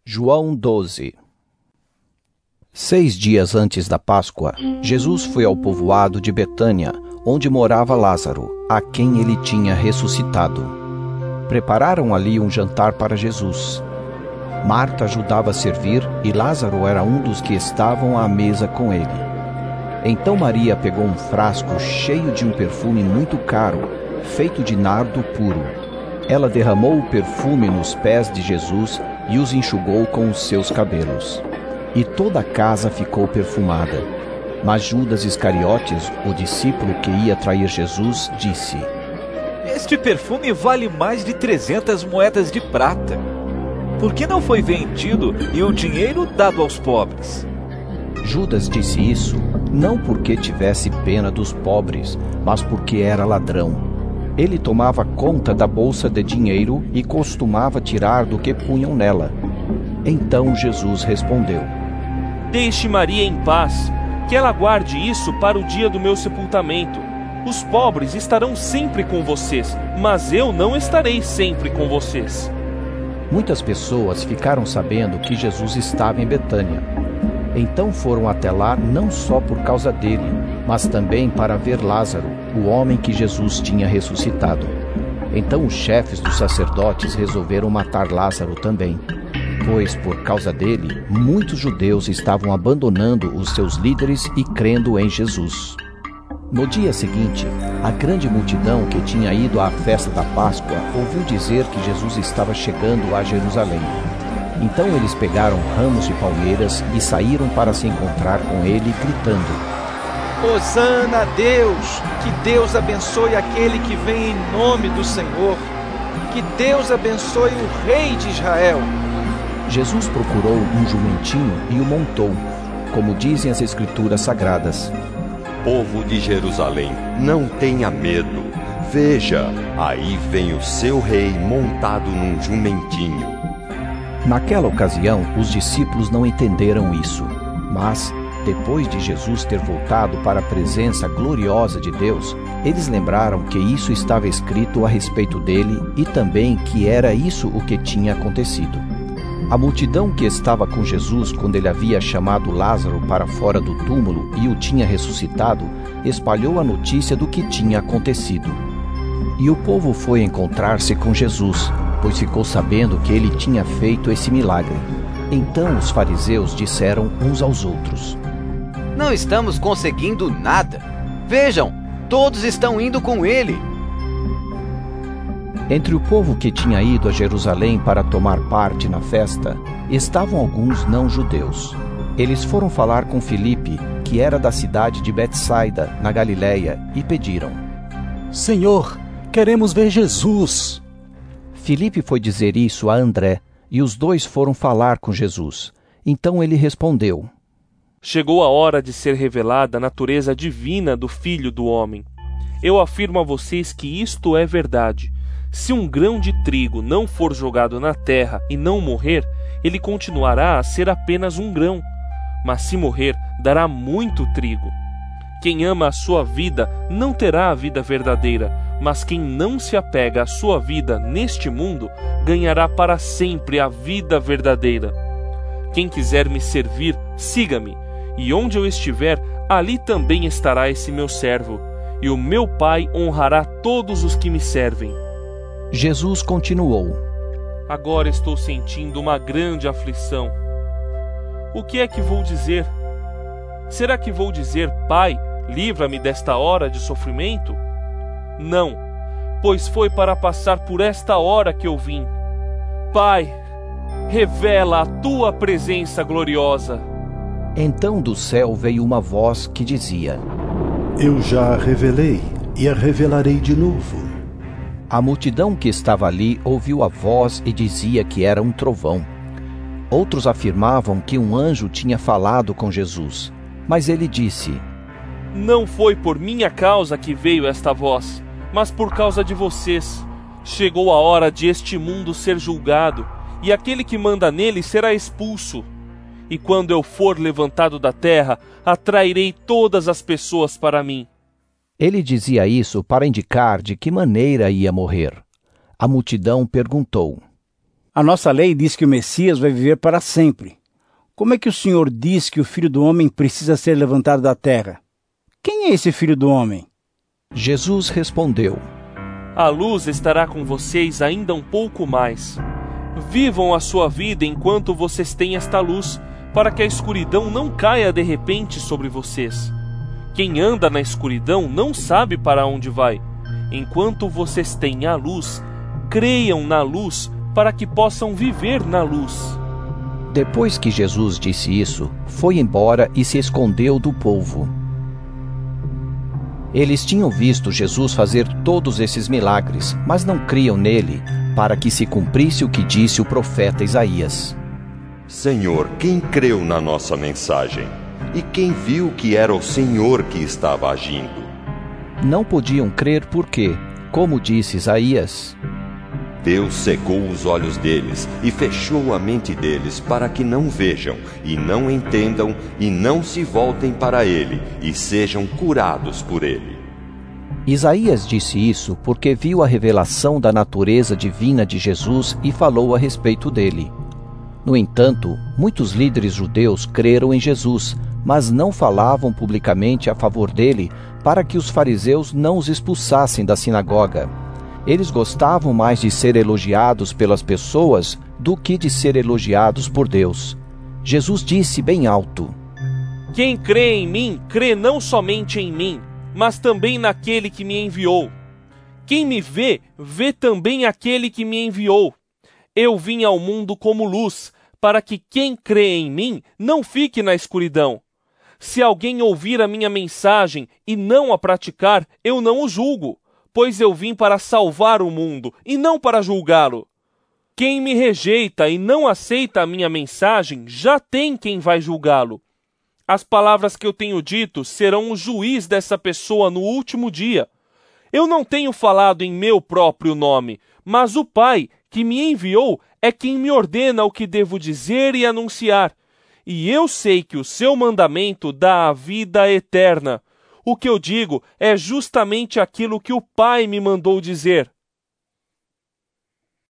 João 12. 6 dias antes da Páscoa, Jesus foi ao povoado de Betânia, onde morava Lázaro, a quem ele tinha ressuscitado. Prepararam ali um jantar para Jesus. Marta ajudava a servir e Lázaro era um dos que estavam à mesa com ele. Então Maria pegou um frasco cheio de um perfume muito caro, feito de nardo puro. Ela derramou o perfume nos pés de Jesus e os enxugou com os seus cabelos. E toda a casa ficou perfumada. Mas Judas Iscariotes, o discípulo que ia trair Jesus, disse: Este perfume vale mais de 300 moedas de prata. Por que não foi vendido e o dinheiro dado aos pobres? Judas disse isso não porque tivesse pena dos pobres, mas porque era ladrão. Ele tomava conta da bolsa de dinheiro e costumava tirar do que punham nela. Então Jesus respondeu: Deixe Maria em paz, que ela guarde isso para o dia do meu sepultamento. Os pobres estarão sempre com vocês, mas eu não estarei sempre com vocês. Muitas pessoas ficaram sabendo que Jesus estava em Betânia. Então foram até lá não só por causa dele, mas também para ver Lázaro, o homem que Jesus tinha ressuscitado. Então os chefes dos sacerdotes resolveram matar Lázaro também, pois por causa dele, muitos judeus estavam abandonando os seus líderes e crendo em Jesus. No dia seguinte, a grande multidão que tinha ido à festa da Páscoa ouviu dizer que Jesus estava chegando a Jerusalém. Então eles pegaram ramos de palmeiras e saíram para se encontrar com ele, gritando: Hosana a Deus! Que Deus abençoe aquele que vem em nome do Senhor! Que Deus abençoe o Rei de Israel! Jesus procurou um jumentinho e o montou, como dizem as Escrituras Sagradas: Povo de Jerusalém, não tenha medo. Veja, aí vem o seu rei montado num jumentinho. Naquela ocasião, os discípulos não entenderam isso, mas, depois de Jesus ter voltado para a presença gloriosa de Deus, eles lembraram que isso estava escrito a respeito dele e também que era isso o que tinha acontecido. A multidão que estava com Jesus quando ele havia chamado Lázaro para fora do túmulo e o tinha ressuscitado, espalhou a notícia do que tinha acontecido. E o povo foi encontrar-se com Jesus, pois ficou sabendo que ele tinha feito esse milagre. Então os fariseus disseram uns aos outros: Não estamos conseguindo nada. Vejam, todos estão indo com ele. Entre o povo que tinha ido a Jerusalém para tomar parte na festa, estavam alguns não-judeus. Eles foram falar com Filipe, que era da cidade de Betsaida, na Galiléia, e pediram: Senhor, queremos ver Jesus. Filipe foi dizer isso a André, e os dois foram falar com Jesus. Então ele respondeu: Chegou a hora de ser revelada a natureza divina do Filho do Homem. Eu afirmo a vocês que isto é verdade. Se um grão de trigo não for jogado na terra e não morrer, ele continuará a ser apenas um grão. Mas se morrer, dará muito trigo. Quem ama a sua vida não terá a vida verdadeira, mas quem não se apega à sua vida neste mundo, ganhará para sempre a vida verdadeira. Quem quiser me servir, siga-me, e onde eu estiver, ali também estará esse meu servo, e o meu Pai honrará todos os que me servem. Jesus continuou: Agora estou sentindo uma grande aflição. O que é que vou dizer? Será que vou dizer: Pai, livra-me desta hora de sofrimento? Não, pois foi para passar por esta hora que eu vim. Pai, revela a tua presença gloriosa. Então do céu veio uma voz que dizia: Eu já a revelei e a revelarei de novo. A multidão que estava ali ouviu a voz e dizia que era um trovão. Outros afirmavam que um anjo tinha falado com Jesus. Mas ele disse: Não foi por minha causa que veio esta voz, mas por causa de vocês. Chegou a hora de este mundo ser julgado, e aquele que manda nele será expulso. E quando eu for levantado da terra, atrairei todas as pessoas para mim. Ele dizia isso para indicar de que maneira ia morrer. A multidão perguntou: A nossa lei diz que o Messias vai viver para sempre. Como é que o Senhor diz que o Filho do Homem precisa ser levantado da terra? Quem é esse Filho do Homem? Jesus respondeu: A luz estará com vocês ainda um pouco mais. Vivam a sua vida enquanto vocês têm esta luz, para que a escuridão não caia de repente sobre vocês. Quem anda na escuridão não sabe para onde vai. Enquanto vocês têm a luz, creiam na luz para que possam viver na luz. Depois que Jesus disse isso, foi embora e se escondeu do povo. Eles tinham visto Jesus fazer todos esses milagres, mas não criam nele, para que se cumprisse o que disse o profeta Isaías. Senhor, quem creu na nossa mensagem? E quem viu que era o Senhor que estava agindo? Não podiam crer porque, como disse Isaías, Deus cegou os olhos deles e fechou a mente deles para que não vejam e não entendam e não se voltem para ele e sejam curados por ele. Isaías disse isso porque viu a revelação da natureza divina de Jesus e falou a respeito dele. No entanto, muitos líderes judeus creram em Jesus, mas não falavam publicamente a favor dele para que os fariseus não os expulsassem da sinagoga. Eles gostavam mais de ser elogiados pelas pessoas do que de ser elogiados por Deus. Jesus disse bem alto: Quem crê em mim, crê não somente em mim, mas também naquele que me enviou. Quem me vê, vê também aquele que me enviou. Eu vim ao mundo como luz, para que quem crê em mim não fique na escuridão. Se alguém ouvir a minha mensagem e não a praticar, eu não o julgo, pois eu vim para salvar o mundo e não para julgá-lo. Quem me rejeita e não aceita a minha mensagem, já tem quem vai julgá-lo. As palavras que eu tenho dito serão o juiz dessa pessoa no último dia. Eu não tenho falado em meu próprio nome, mas o Pai, que me enviou, é quem me ordena o que devo dizer e anunciar. E eu sei que o seu mandamento dá a vida eterna. O que eu digo é justamente aquilo que o Pai me mandou dizer.